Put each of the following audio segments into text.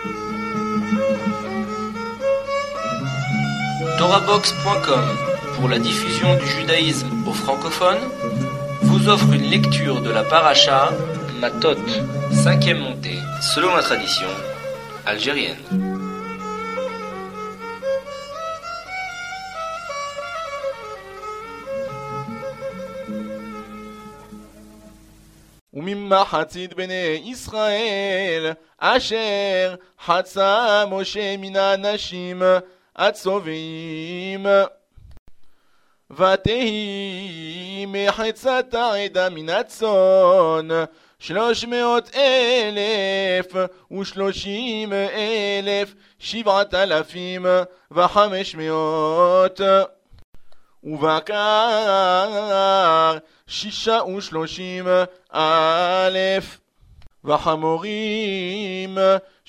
Torahbox.com, pour la diffusion du judaïsme aux francophones, vous offre une lecture de la paracha Matot, 5e montée, selon la tradition algérienne. וממחצית בני ישראל אשר חצה משה מן האנשים הצובעים ותהי מחצת העדה מן הצאן 330,030 7,500 ובקר 36,000 וחמורים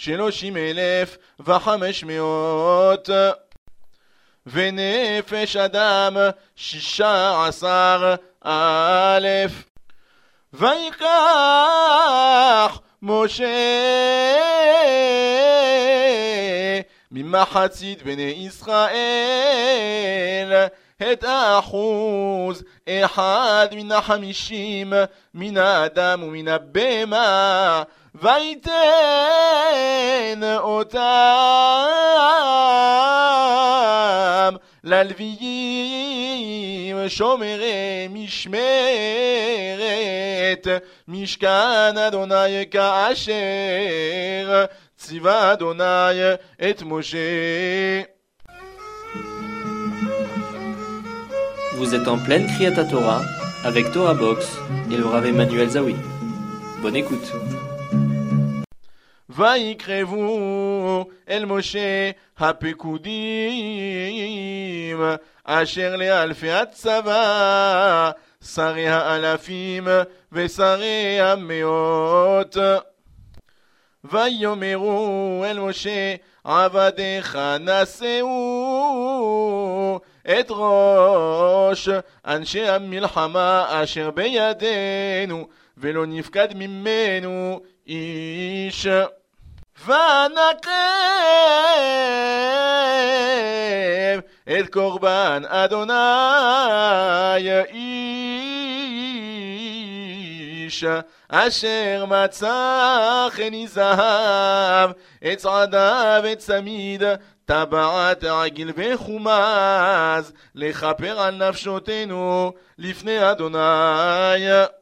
30,500 ונפש אדם 16,000 ויקח משה ממחצית בני ישראל את האחוז 1 מן 50 מן האדם ומן הבהמה ויתן אותם ללוויים שומרי משמרת משכן אדוני כאשר ציווה אדוני את משה. Vous êtes en pleine Kriyat Torah avec Torah Box et le Rav Emmanuel Zawi. Bonne écoute. ויקרבו אל משה הפקודים אשר לאלפי הצבא שרי האלפים ושרי המאות ויאמרו אל משה עבדיך נשאו את ראש אנשי המלחמה אשר בידינו ולא נפקד ממנו איש ונקרב את קורבן אדוני איש אשר מצא חני זהב את צעדה וצמיד טבעת עגיל וחומז לכפר על נפשותנו לפני אדוני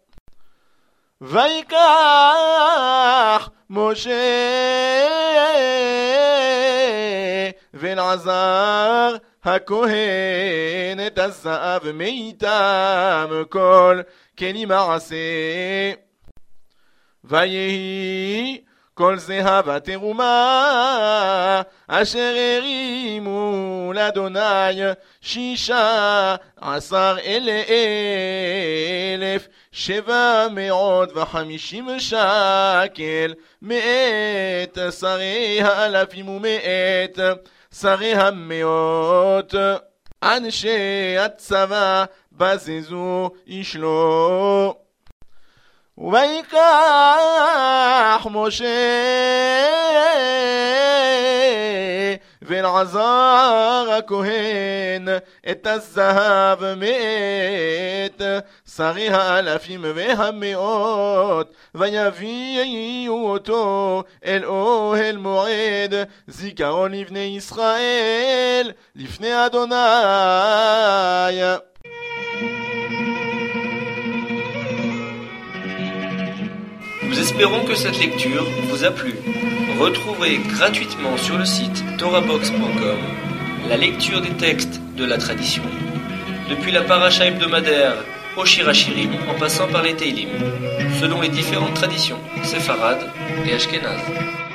ויקח משה ואלעזר הכהן את הזהב מאיתם כל כלי מעשה ויהי כל זהב התרומה אשר הרימו לאדוני 16,750 שקל מאת שרי האלפים ומאת שרי המאות אנשי הצבא בזזו איש לו ויקח משה ואלעזר הכהן את הזהב מאת שרי האלפים והמאות ויביאו אותו אל אוהל מועד זיכרון לבני ישראל לפני אדוני. Nous espérons que cette lecture vous a plu. Retrouvez gratuitement sur le site torahbox.com la lecture des textes de la tradition, depuis la paracha hebdomadaire au Shir HaShirim en passant par les Teilim, selon les différentes traditions séfarades et ashkénazes.